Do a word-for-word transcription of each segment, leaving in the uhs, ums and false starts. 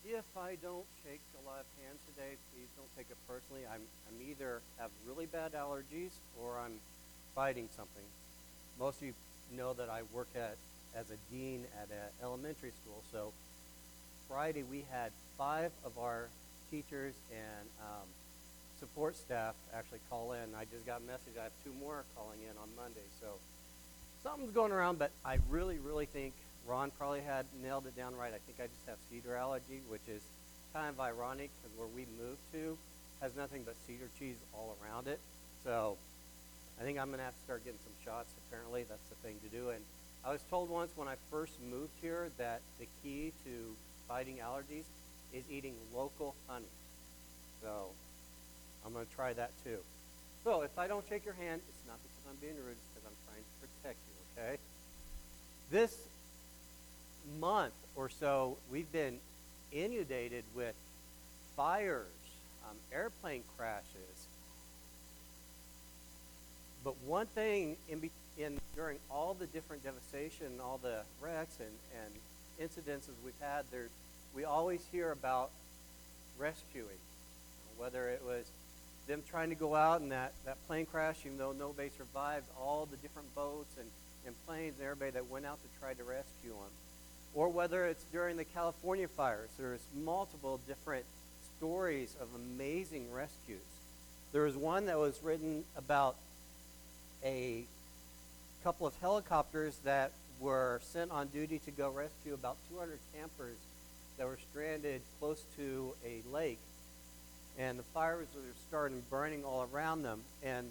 if I don't shake a lot of hands today, please don't take it personally. I'm, I'm either have really bad allergies or I'm fighting something. Most of you know that I work at as a dean at an elementary school. So Friday we had five of our teachers and um, support staff actually call in. I just got a message. I have two more calling in on Monday. So something's going around, but I really, really think Ron probably had nailed it down right. I think I just have cedar allergy, which is kind of ironic because where we moved to has nothing but cedar cheese all around it. So I think I'm going to have to start getting some shots. Apparently, that's the thing to do. And I was told once when I first moved here that the key to fighting allergies is eating local honey. So I'm going to try that too. So if I don't shake your hand, it's not because I'm being rude. It's because I'm trying to protect you, okay? This month or so, we've been inundated with fires, um, airplane crashes. But one thing in, be- in during all the different devastation, all the wrecks and, and incidences we've had, there's, we always hear about rescuing, whether it was them trying to go out in that, that plane crash, even though nobody survived, all the different boats and, and planes and everybody that went out to try to rescue them. Or whether it's during the California fires, there's multiple different stories of amazing rescues. There was one that was written about a couple of helicopters that were sent on duty to go rescue about two hundred campers that were stranded close to a lake. And the fires were starting burning all around them. And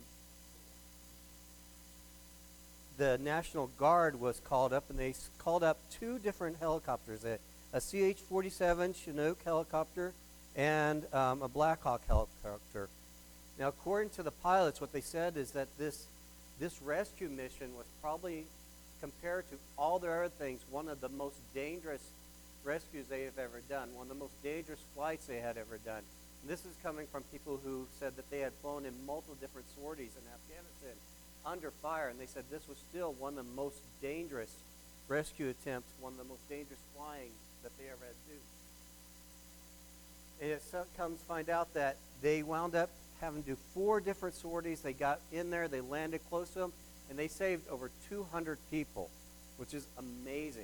the National Guard was called up, and they called up two different helicopters, a, a C H forty-seven Chinook helicopter and um, a Black Hawk helicopter. Now, according to the pilots, what they said is that this this rescue mission was probably, compared to all their other things, one of the most dangerous rescues they have ever done, one of the most dangerous flights they had ever done. And this is coming from people who said that they had flown in multiple different sorties in Afghanistan under fire, and they said this was still one of the most dangerous rescue attempts, one of the most dangerous flying that they ever had to do. And it so comes to find out that they wound up having to do four different sorties. They got in there, they landed close to them, and they saved over two hundred people, which is amazing.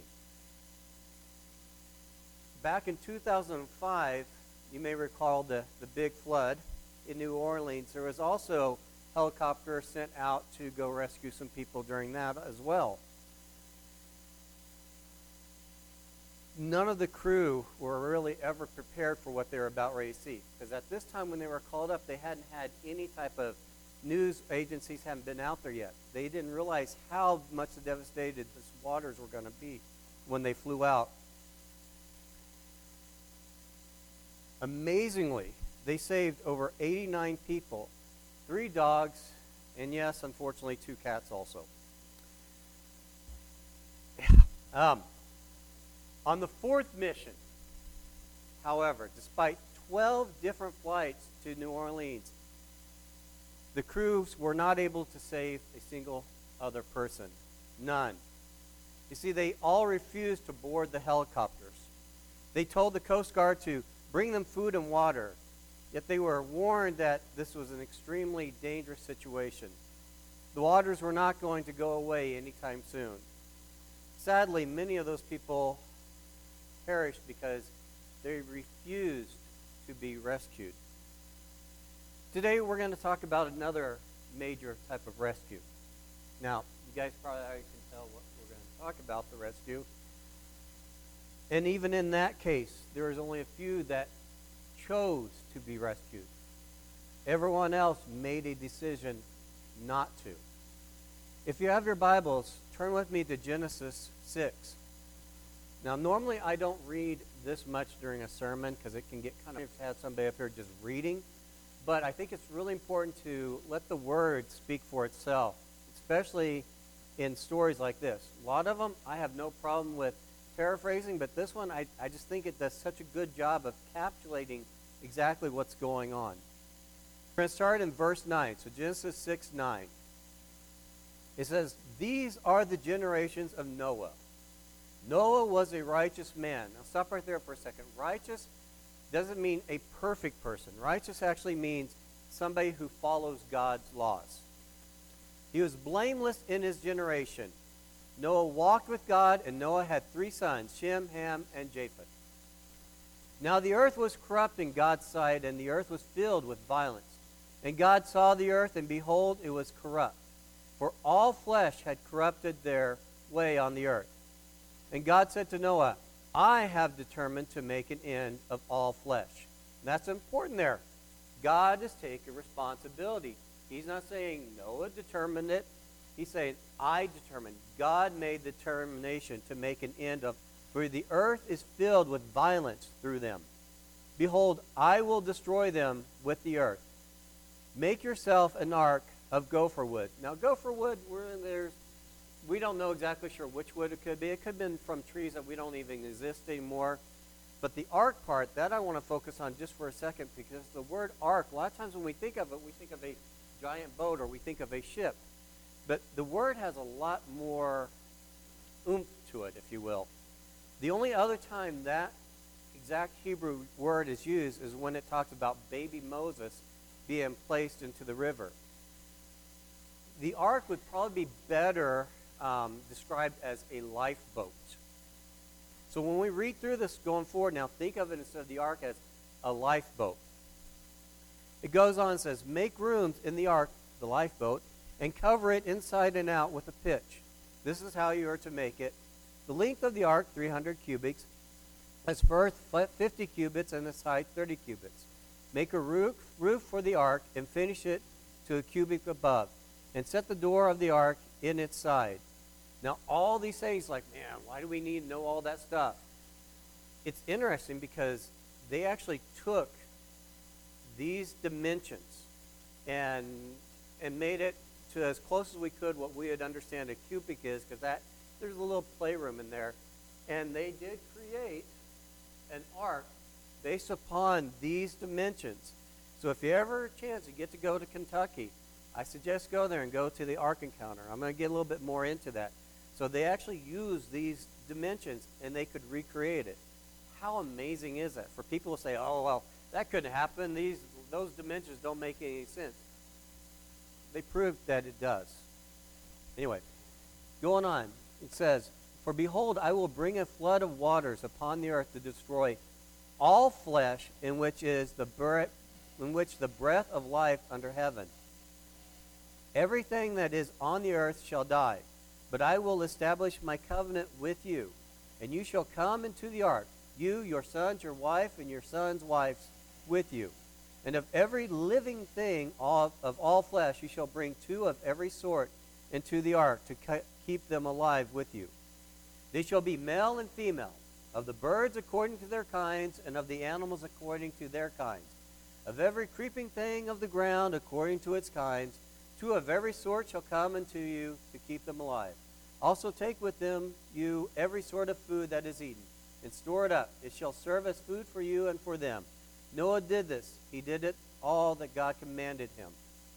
Back in two thousand five, you may recall the, the big flood in New Orleans. There was also a helicopter sent out to go rescue some people during that as well. None of the crew were really ever prepared for what they were about ready to see. Because at this time when they were called up, they hadn't had any type of news agencies hadn't been out there yet. They didn't realize how much devastated the waters were going to be when they flew out. Amazingly, they saved over eighty-nine people, three dogs, and yes, unfortunately, two cats also. Um, on the fourth mission, however, despite twelve different flights to New Orleans, the crews were not able to save a single other person. None. You see, they all refused to board the helicopters. They told the Coast Guard to bring them food and water, yet they were warned that this was an extremely dangerous situation. The waters were not going to go away anytime soon. Sadly, many of those people perished because they refused to be rescued. Today we're going to talk about another major type of rescue. Now, you guys probably already can tell what we're going to talk about, the rescue. And even in that case, there is only a few that chose to be rescued. Everyone else made a decision not to. If you have your Bibles, turn with me to Genesis six. Now, normally I don't read this much during a sermon because it can get kind of have somebody up here just reading. But I think it's really important to let the Word speak for itself, especially in stories like this. A lot of them I have no problem with paraphrasing, but this one I, I just think it does such a good job of encapsulating exactly what's going on. We're going to start in verse nine. So Genesis six nine. It says, "These are the generations of Noah. Noah was a righteous man." Now stop right there for a second. Righteous doesn't mean a perfect person. Righteous actually means somebody who follows God's laws. He was blameless in his generation. Noah walked with God, and Noah had three sons, Shem, Ham, and Japheth. Now the earth was corrupt in God's sight, and the earth was filled with violence. And God saw the earth, and behold, it was corrupt. For all flesh had corrupted their way on the earth. And God said to Noah, I have determined to make an end of all flesh. And that's important there. God is taking responsibility. He's not saying Noah determined it. He's saying, I determined. God made the determination to make an end of, for the earth is filled with violence through them. Behold, I will destroy them with the earth. Make yourself an ark of gopher wood. Now, gopher wood, we're in there. We don't know exactly sure which wood it could be. It could have been from trees that we don't even exist anymore. But the ark part, that I want to focus on just for a second, because the word ark, a lot of times when we think of it, we think of a giant boat or we think of a ship. But the word has a lot more oomph to it, if you will. The only other time that exact Hebrew word is used is when it talks about baby Moses being placed into the river. The ark would probably be better um, described as a lifeboat. So when we read through this going forward, now think of it instead of the ark as a lifeboat. It goes on and says, make rooms in the ark, the lifeboat, and cover it inside and out with a pitch. This is how you are to make it. The length of the ark, three hundred cubits, its girth fifty cubits, and its height thirty cubits. Make a roof, roof for the ark, and finish it to a cubit above, and set the door of the ark in its side. Now, all these things, like, man, why do we need to know all that stuff? It's interesting because they actually took these dimensions and and made it to as close as we could what we would understand a cubit is, because that there's a little playroom in there. And they did create an ark based upon these dimensions. So if you ever a chance to get to go to Kentucky, I suggest go there and go to the Ark Encounter. I'm going to get a little bit more into that. So they actually used these dimensions, and they could recreate it. How amazing is that? For people to say, oh, well, that couldn't happen. These Those dimensions don't make any sense. They proved that it does. Anyway, going on, it says, for behold, I will bring a flood of waters upon the earth to destroy all flesh in which is the breath, in which the breath of life under heaven. Everything that is on the earth shall die, but I will establish my covenant with you, and you shall come into the ark, you, your sons, your wife, and your sons' wives with you. And of every living thing of, of all flesh you shall bring two of every sort into the ark to ke- keep them alive with you. They shall be male and female, of the birds according to their kinds, and of the animals according to their kinds. Of every creeping thing of the ground according to its kinds, two of every sort shall come unto you to keep them alive. Also take with them you every sort of food that is eaten, and store it up. It shall serve as food for you and for them. Noah did this. He did it all that God commanded him.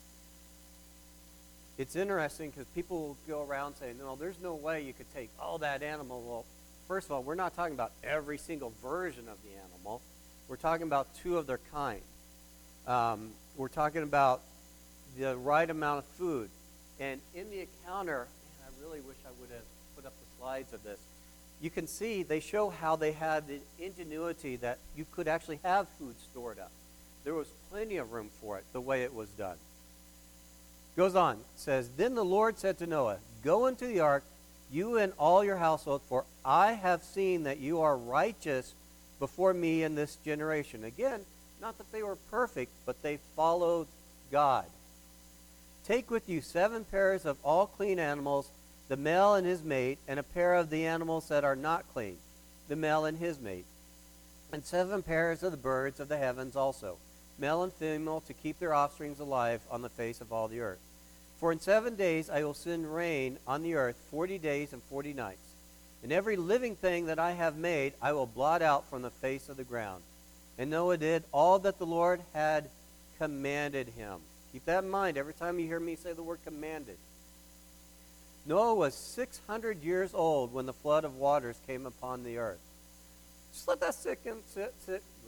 It's interesting because people will go around saying, no, there's no way you could take all that animal. Well, first of all, we're not talking about every single version of the animal. We're talking about two of their kind. Um, we're talking about the right amount of food. And in the encounter, man, I really wish I would have put up the slides of this. You can see they show how they had the ingenuity that you could actually have food stored up. There was plenty of room for it, the way it was done. Goes on, says, then the Lord said to Noah, go into the ark, you and all your household, for I have seen that you are righteous before me in this generation. Again, not that they were perfect, but they followed God. Take with you seven pairs of all clean animals, the male and his mate, and a pair of the animals that are not clean, the male and his mate, and seven pairs of the birds of the heavens also, male and female, to keep their offsprings alive on the face of all the earth. For in seven days I will send rain on the earth forty days and forty nights. And every living thing that I have made I will blot out from the face of the ground. And Noah did all that the Lord had commanded him. Keep that in mind every time you hear me say the word commanded. Noah was six hundred years old when the flood of waters came upon the earth. Just let that sit in, sit, sit,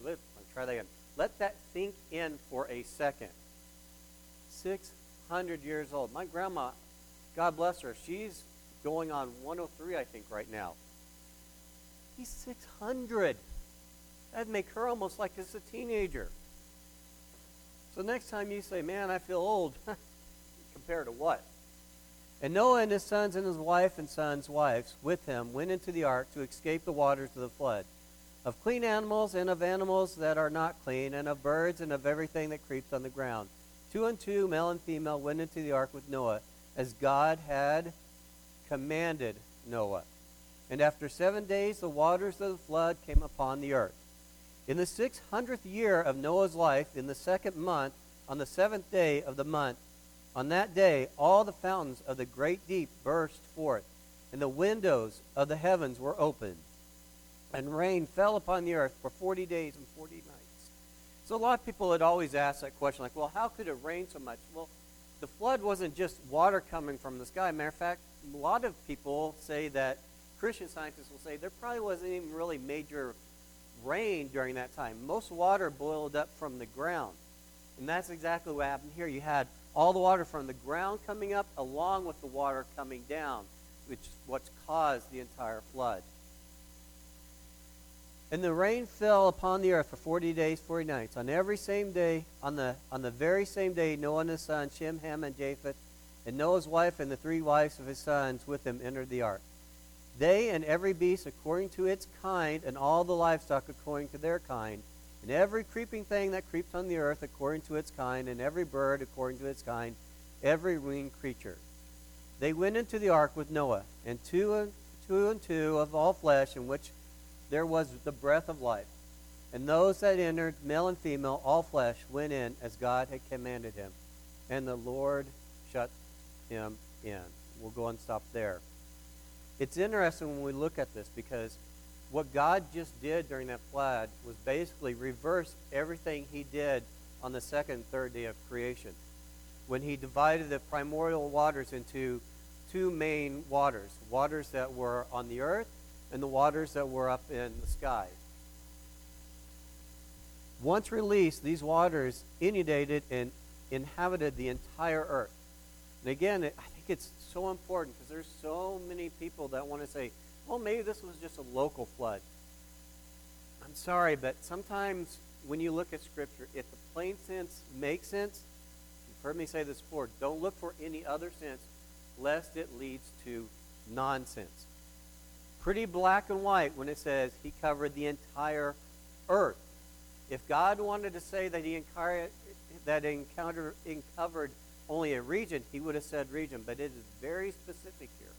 try that again. Let that sink in for a second. six hundred years old. My grandma, God bless her, she's going on one oh three, I think, right now. He's six hundred. That'd make her almost like just a teenager. So next time you say, man, I feel old, compared to what? And Noah and his sons and his wife and sons' wives with him went into the ark to escape the waters of the flood, of clean animals and of animals that are not clean, and of birds and of everything that creeps on the ground. Two and two, male and female, went into the ark with Noah, as God had commanded Noah. And after seven days the waters of the flood came upon the earth. In the six hundredth year of Noah's life, in the second month, on the seventh day of the month, on that day all the fountains of the great deep burst forth, and the windows of the heavens were opened, and rain fell upon the earth for forty days and forty nights. So a lot of people had always asked that question, like, well, how could it rain so much? Well, the flood wasn't just water coming from the sky. Matter of fact, a lot of people say that, Christian scientists will say, there probably wasn't even really major rain during that time. Most water boiled up from the ground. And that's exactly what happened here. You had all the water from the ground coming up along with the water coming down, which is what's caused the entire flood. And the rain fell upon the earth for forty days, forty nights. On every same day, on the on the very same day, Noah and his sons, Shem, Ham, and Japheth, and Noah's wife and the three wives of his sons with him entered the ark. They and every beast according to its kind, and all the livestock according to their kind, and every creeping thing that creeps on the earth according to its kind, and every bird according to its kind, every winged creature. They went into the ark with Noah, and two and two and two of all flesh, in which there was the breath of life. And those that entered, male and female, all flesh, went in as God had commanded him. And the Lord shut him in. We'll go and stop there. It's interesting when we look at this, because what God just did during that flood was basically reverse everything he did on the second and third day of creation, when he divided the primordial waters into two main waters, waters that were on the earth and the waters that were up in the sky. Once released, these waters inundated and inhabited the entire earth. And again, it, I think it's so important, because there's so many people that want to say, well, maybe this was just a local flood. I'm sorry, but sometimes when you look at Scripture, if the plain sense makes sense, you've heard me say this before, don't look for any other sense, lest it leads to nonsense. Pretty black and white when it says he covered the entire earth. If God wanted to say that he encountered, that encounter, covered only a region, he would have said region, but it is very specific here.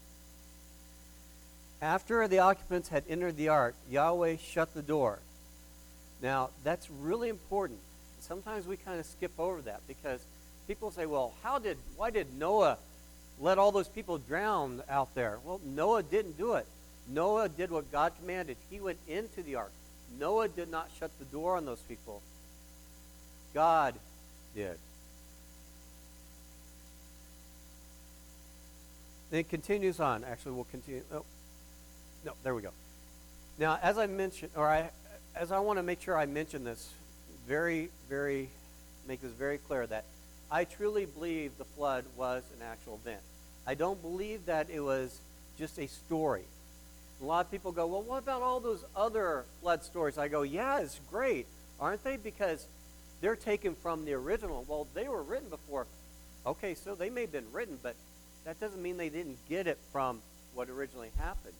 After the occupants had entered the ark, Yahweh shut the door. Now, that's really important. Sometimes we kind of skip over that, because people say, well, how did, why did Noah let all those people drown out there? Well, Noah didn't do it. Noah did what God commanded. He went into the ark. Noah did not shut the door on those people. God did. And it continues on. Actually, we'll continue. Oh, no, there we go. Now, as I mentioned, or I, as I want to make sure I mention this very, very, make this very clear, that I truly believe the flood was an actual event. I don't believe that it was just a story. A lot of people go, well, what about all those other flood stories? I go, yeah, it's great, aren't they? Because they're taken from the original. Well, they were written before. Okay, so they may have been written, but that doesn't mean they didn't get it from what originally happened.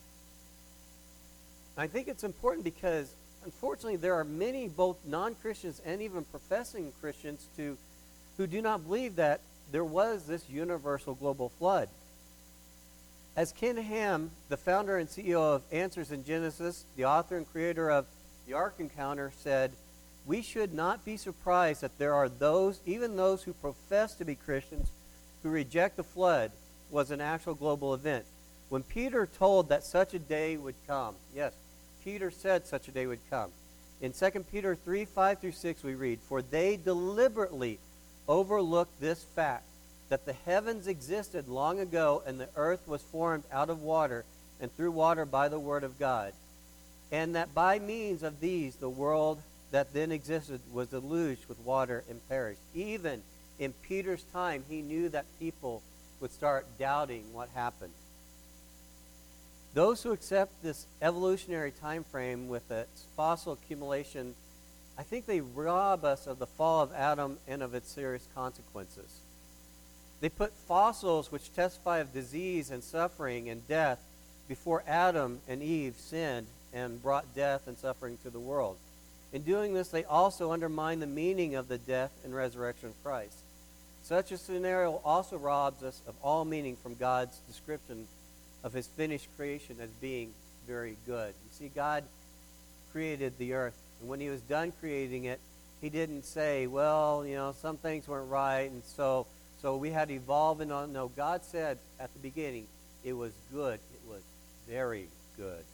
I think it's important because, unfortunately, there are many, both non-Christians and even professing Christians, to, who do not believe that there was this universal global flood. As Ken Ham, the founder and C E O of Answers in Genesis, the author and creator of the Ark Encounter, said, we should not be surprised that there are those, even those who profess to be Christians, who reject the flood was an actual global event. When Peter told that such a day would come, yes, Peter said such a day would come. In Second Peter three, five through six, we read, for they deliberately overlooked this fact, that the heavens existed long ago, and the earth was formed out of water and through water by the word of God, and that by means of these the world that then existed was deluged with water and perished. Even in Peter's time, he knew that people would start doubting what happened. Those who accept this evolutionary time frame with its fossil accumulation, I think they rob us of the fall of Adam and of its serious consequences. They put fossils which testify of disease and suffering and death before Adam and Eve sinned and brought death and suffering to the world. In doing this, they also undermine the meaning of the death and resurrection of Christ. Such a scenario also robs us of all meaning from God's description of his finished creation as being very good. You see, God created the earth, and when he was done creating it, he didn't say, well, you know, some things weren't right, and so so we had to evolve and on. No, God said at the beginning, it was good. It was very good.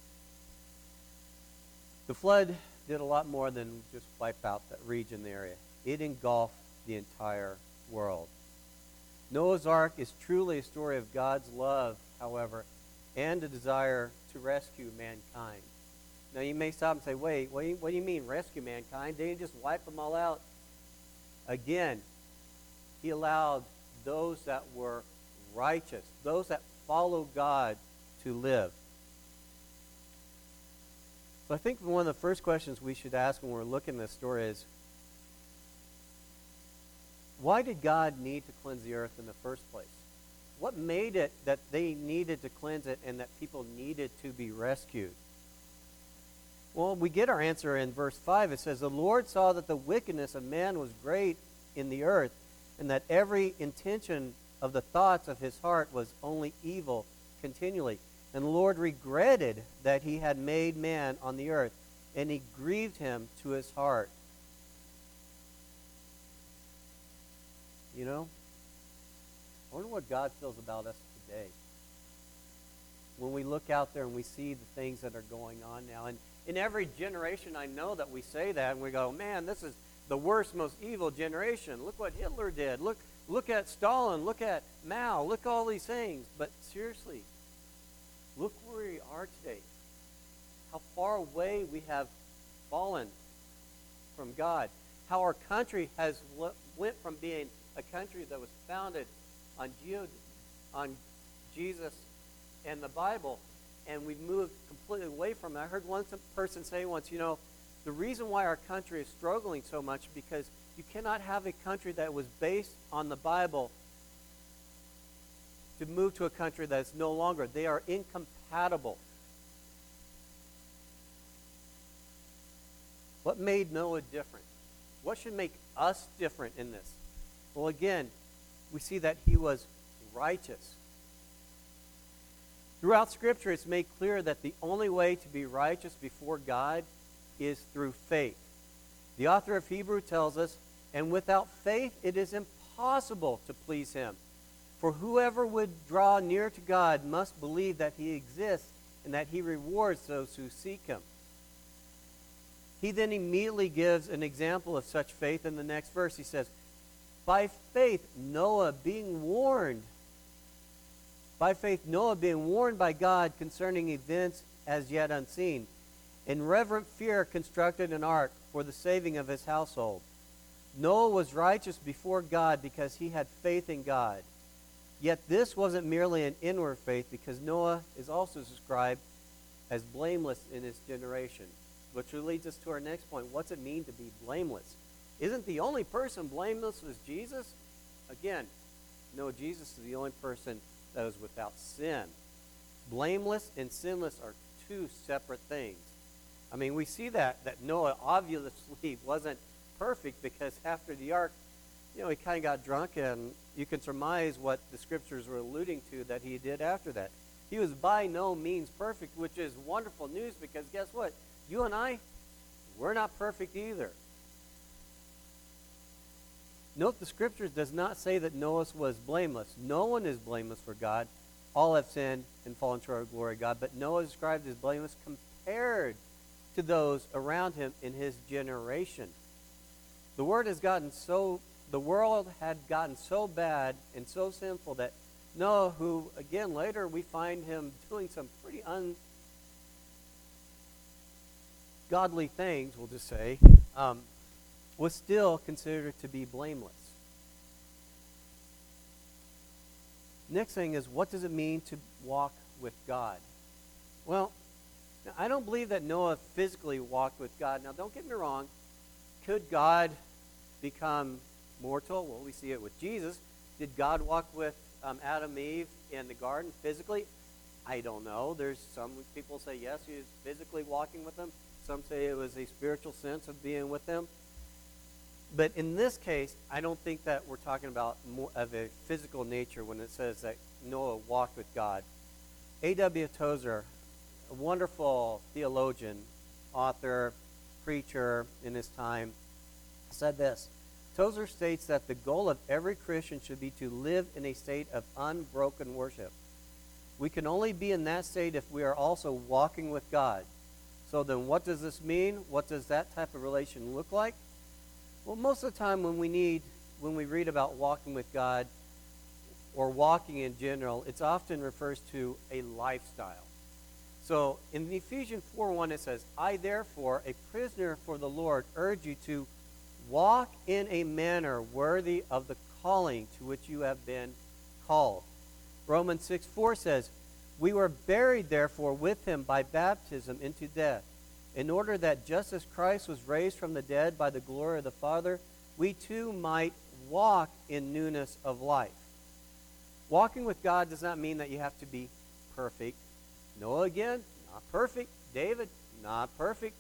The flood did a lot more than just wipe out that region area. It engulfed the entire world. Noah's Ark is truly a story of God's love, however, and a desire to rescue mankind. Now, you may stop and say, wait, what do you, what do you mean rescue mankind? Didn't he just wipe them all out? Again, he allowed those that were righteous, those that follow God, to live. So I think one of the first questions we should ask when we're looking at this story is, why did God need to cleanse the earth in the first place? What made it that they needed to cleanse it and that people needed to be rescued? Well, we get our answer in verse five. It says, the Lord saw that the wickedness of man was great in the earth, and that every intention of the thoughts of his heart was only evil continually. And the Lord regretted that he had made man on the earth, and he grieved him to his heart. You know, I wonder what God feels about us today. When we look out there and we see the things that are going on now. And in every generation, I know that we say that, and we go, man, this is the worst, most evil generation. Look what Hitler did. Look, look at Stalin. Look at Mao. Look at all these things. But seriously, look where we are today. How far away we have fallen from God. How our country has went from being a country that was founded on, Geo, on Jesus and the Bible, and we've moved completely away from it. I heard one person say once, you know, the reason why our country is struggling so much is because you cannot have a country that was based on the Bible to move to a country that is no longer. They are incompatible. What made Noah different? What should make us different in this? Well, again, we see that he was righteous. Throughout Scripture, it's made clear that the only way to be righteous before God is through faith. The author of Hebrews tells us, and without faith it is impossible to please him. For whoever would draw near to God must believe that he exists and that he rewards those who seek him. He then immediately gives an example of such faith in the next verse. He says, by faith Noah being warned, by faith Noah being warned by God concerning events as yet unseen, in reverent fear constructed an ark for the saving of his household. Noah was righteous before God because he had faith in God. Yet this wasn't merely an inward faith, because Noah is also described as blameless in his generation. Which leads us to our next point. What's it mean to be blameless? Isn't the only person blameless was Jesus? Again, no, Jesus is the only person that is without sin. Blameless and sinless are two separate things. I mean, we see that, that Noah obviously wasn't perfect, because after the ark, you know, he kind of got drunk, and you can surmise what the scriptures were alluding to that he did after that. He was by no means perfect, which is wonderful news, because guess what? You and I, we're not perfect either. Note the scriptures does not say that Noah was blameless. No one is blameless for God. All have sinned and fallen short of the glory of God. But Noah is described as blameless compared to those around him in his generation. The word has gotten so, the world had gotten so bad and so sinful that Noah, who, again, later we find him doing some pretty ungodly things, we'll just say, um, was still considered to be blameless. Next thing is, what does it mean to walk with God? Well, I don't believe that Noah physically walked with God. Now, don't get me wrong. Could God become mortal? Well, we see it with Jesus. Did God walk with um, Adam and Eve in the garden physically? I don't know. There's some people say yes, he was physically walking with them. Some say it was a spiritual sense of being with them. But in this case, I don't think that we're talking about more of a physical nature when it says that Noah walked with God. A W Tozer, a wonderful theologian, author, preacher in his time, said this. Tozer states that the goal of every Christian should be to live in a state of unbroken worship. We can only be in that state if we are also walking with God. So then what does this mean? What does that type of relation look like? Well, most of the time when we need, when we read about walking with God or walking in general, it often refers to a lifestyle. So in Ephesians four one it says, I therefore, a prisoner for the Lord, urge you to walk in a manner worthy of the calling to which you have been called. Romans six four says, we were buried therefore with him by baptism into death, in order that just as Christ was raised from the dead by the glory of the Father, we too might walk in newness of life. Walking with God does not mean that you have to be perfect. Noah, again, not perfect. David, not perfect.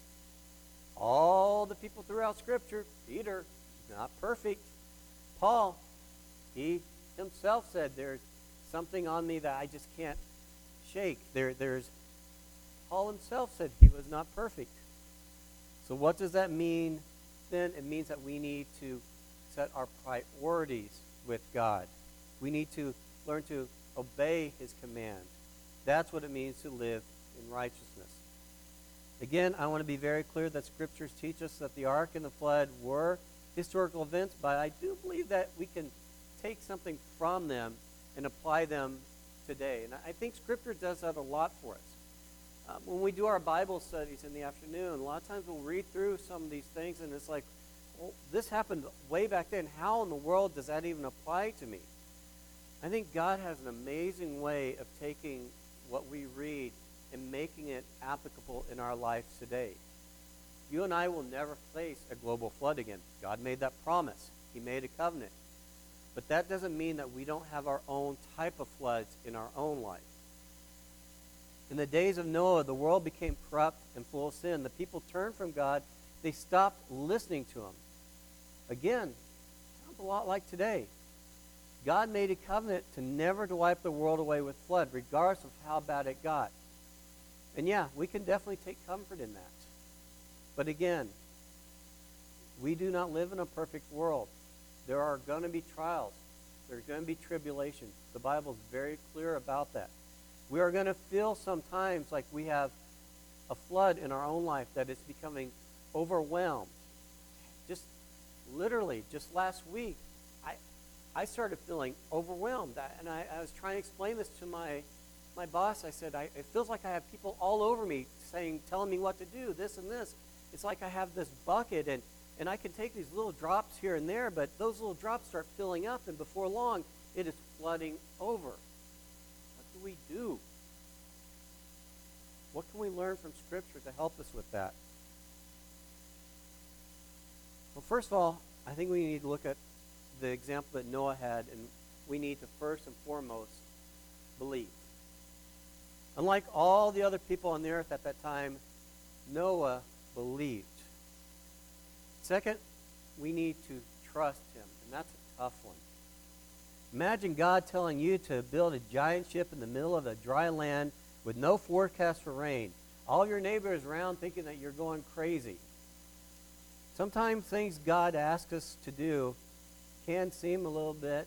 All the people throughout Scripture, Peter, not perfect. Paul, he himself said, there's something on me that I just can't shake. There, there's Paul himself said he was not perfect. So what does that mean then? It means that we need to set our priorities with God. We need to learn to obey his command. That's what it means to live in righteousness. Again, I want to be very clear that Scriptures teach us that the ark and the flood were historical events, but I do believe that we can take something from them and apply them today. And I think Scripture does that a lot for us. Um, when we do our Bible studies in the afternoon, a lot of times we'll read through some of these things and it's like, well, this happened way back then. How in the world does that even apply to me? I think God has an amazing way of taking what we read and making it applicable in our life today. You and I will never face a global flood again. God made that promise. He made a covenant. But that doesn't mean that we don't have our own type of floods in our own life. In the days of Noah, the world became corrupt and full of sin. The people turned from God. They stopped listening to him. Again, sounds a lot like today. God made a covenant to never to wipe the world away with flood, regardless of how bad it got. And yeah, we can definitely take comfort in that. But again, we do not live in a perfect world. There are going to be trials. There's going to be tribulations. The Bible is very clear about that. We are going to feel sometimes like we have a flood in our own life that is becoming overwhelmed. Just literally, just last week, I I started feeling overwhelmed. I, and I, I was trying to explain this to my my boss. I said, I, it feels like I have people all over me saying, telling me what to do, this and this. It's like I have this bucket, and, and I can take these little drops here and there, but those little drops start filling up, and before long, it is flooding over. What do we do? What can we learn from Scripture to help us with that? Well, first of all, I think we need to look at the example that Noah had, and we need to first and foremost believe. Unlike all the other people on the earth at that time, Noah believed. Second, we need to trust him, and that's a tough one. Imagine God telling you to build a giant ship in the middle of a dry land with no forecast for rain. All your neighbors around thinking that you're going crazy. Sometimes things God asks us to do can seem a little bit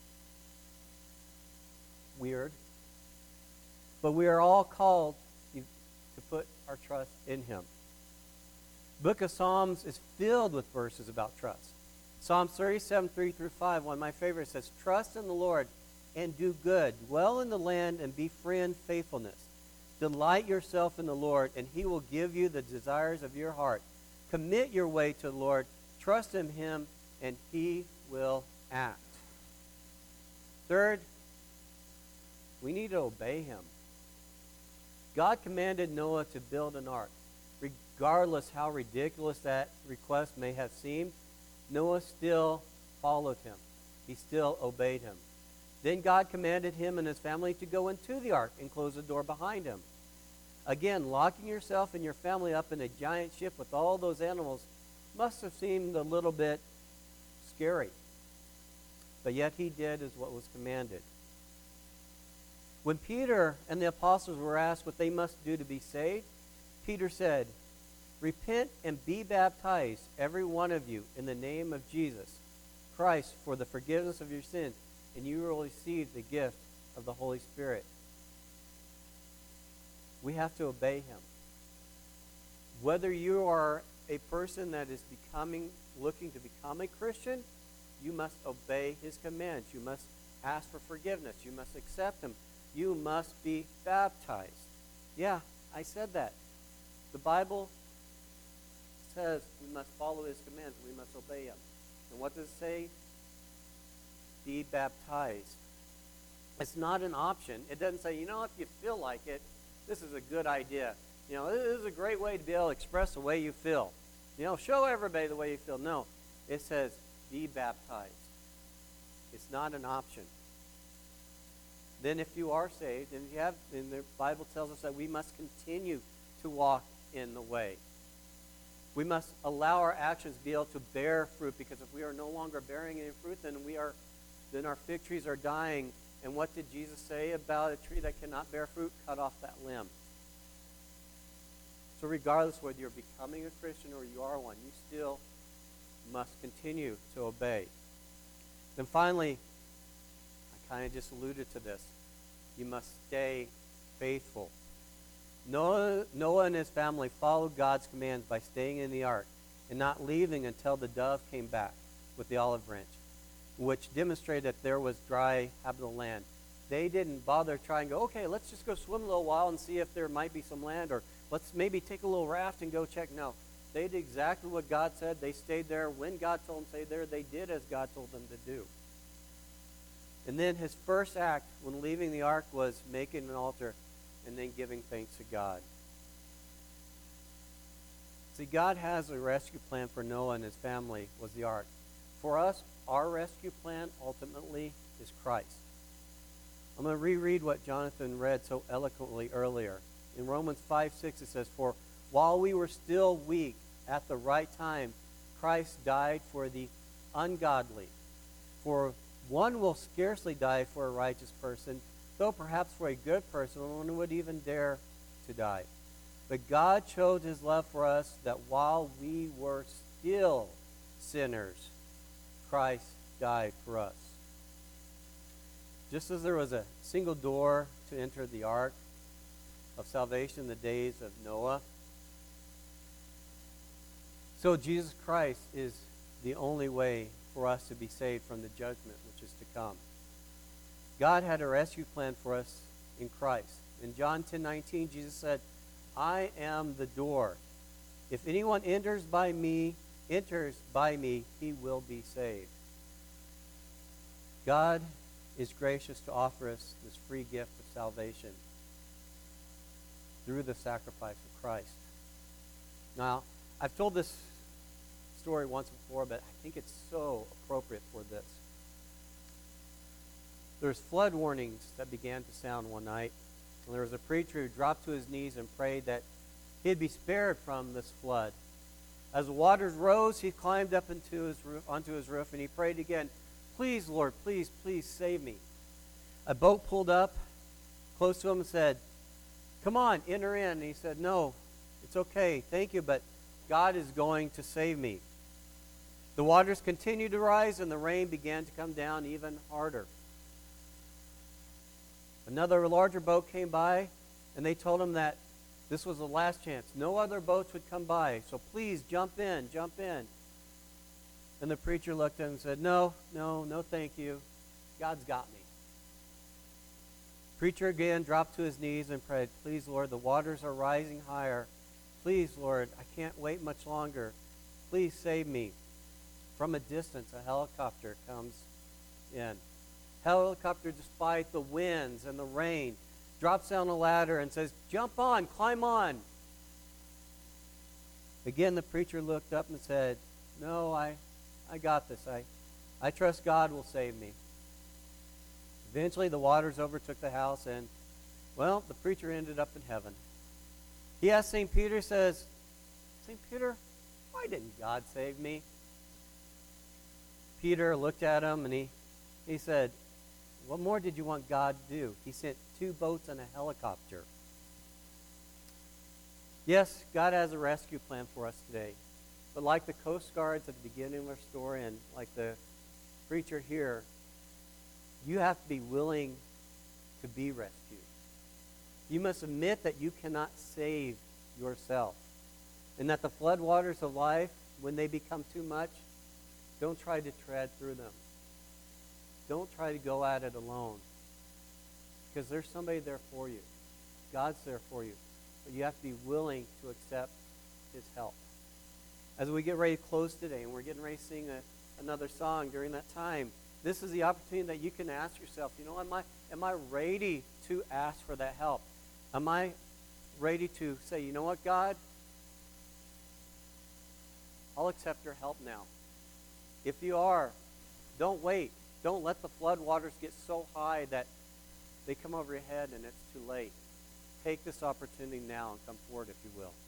weird, but we are all called to put our trust in him. The book of Psalms is filled with verses about trust. Psalm thirty-seven, three through five, one of my favorites, says, trust in the Lord and do good. Dwell in the land and befriend faithfulness. Delight yourself in the Lord, and he will give you the desires of your heart. Commit your way to the Lord. Trust in him, and he will act. Third, we need to obey him. God commanded Noah to build an ark. Regardless how ridiculous that request may have seemed, Noah still followed him. He still obeyed him. Then God commanded him and his family to go into the ark and close the door behind him. Again, locking yourself and your family up in a giant ship with all those animals must have seemed a little bit scary. But yet he did as what was commanded. When Peter and the apostles were asked what they must do to be saved, Peter said, "Repent and be baptized, every one of you, in the name of Jesus Christ for the forgiveness of your sins, and you will receive the gift of the Holy Spirit." We have to obey him. Whether you are a person that is becoming, looking to become a Christian, you must obey his commands. You must ask for forgiveness. You must accept him. You must be baptized. Yeah, I said that. The Bible says we must follow his commands. We must obey him. And what does it say? Be baptized. It's not an option. It doesn't say, you know, if you feel like it, this is a good idea. You know, this is a great way to be able to express the way you feel. You know, show everybody the way you feel. No, it says be baptized. It's not an option. Then if you are saved, and you have, and the Bible tells us that we must continue to walk in the way. We must allow our actions to be able to bear fruit, because if we are no longer bearing any fruit, then we are, then our fig trees are dying. And what did Jesus say about a tree that cannot bear fruit? Cut off that limb. So regardless whether you're becoming a Christian or you are one, you still must continue to obey. Then finally, I kind of just alluded to this. You must stay faithful. Noah, Noah and his family followed God's commands by staying in the ark and not leaving until the dove came back with the olive branch, which demonstrated that there was dry, habitable land. They didn't bother trying to go, okay, let's just go swim a little while and see if there might be some land, or let's maybe take a little raft and go check. No, they did exactly what God said. They stayed there. When God told them to stay there, they did as God told them to do. And then his first act when leaving the ark was making an altar and then giving thanks to God. See, God has a rescue plan for Noah and his family, was the ark. For us, our rescue plan ultimately is Christ. I'm going to reread what Jonathan read so eloquently earlier. In Romans five six it says, "For while we were still weak, at the right time, Christ died for the ungodly. For one will scarcely die for a righteous person, though perhaps for a good person one would even dare to die. But God showed his love for us, that while we were still sinners, Christ died for us." Just as there was a single door to enter the ark of salvation in the days of Noah, so Jesus Christ is the only way for us to be saved from the judgment which is to come. God had a rescue plan for us in Christ. In John ten nineteen, Jesus said, "I am the door. If anyone enters by me, enters by me, he will be saved." God is gracious to offer us this free gift of salvation through the sacrifice of Christ. Now, I've told this story once before, but I think it's so appropriate for this. There's flood warnings that began to sound one night, and there was a preacher who dropped to his knees and prayed that he'd be spared from this flood. As the waters rose, he climbed up into his roof, onto his roof, and he prayed again, "Please, Lord, please, please save me." A boat pulled up close to him and said, "Come on, enter in." And he said, "No, it's okay, thank you, but God is going to save me." The waters continued to rise, and the rain began to come down even harder. Another larger boat came by, and they told him that this was the last chance. No other boats would come by, so please jump in, jump in. And the preacher looked at him and said, "No, no, no thank you. God's got me." Preacher again dropped to his knees and prayed, "Please, Lord, the waters are rising higher. Please, Lord, I can't wait much longer. Please save me. From a distance, a helicopter comes in. Helicopter, despite the winds and the rain, drops down a ladder and says, jump on, climb on. Again, the preacher looked up and said, no, I, I got this. I, I trust God will save me. Eventually, the waters overtook the house, and, well, the preacher ended up in heaven. He asked Saint Peter, says, Saint Peter, why didn't God save me? Peter looked at him, and he, he said, what more did you want God to do? He sent two boats and a helicopter. Yes, God has a rescue plan for us today. But like the Coast Guards at the beginning of our story, and like the preacher here, you have to be willing to be rescued. You must admit that you cannot save yourself. And that the floodwaters of life, when they become too much, don't try to tread through them. Don't try to go at it alone. Because there's somebody there for you. God's there for you. But you have to be willing to accept his help. As we get ready to close today, and we're getting ready to sing a, another song during that time, this is the opportunity that you can ask yourself, you know, am I, am I ready to ask for that help? Am I ready to say, you know what, God? I'll accept your help now. If you are, don't wait. Don't let the flood waters get so high that they come over your head and it's too late. Take this opportunity now and come forward if you will.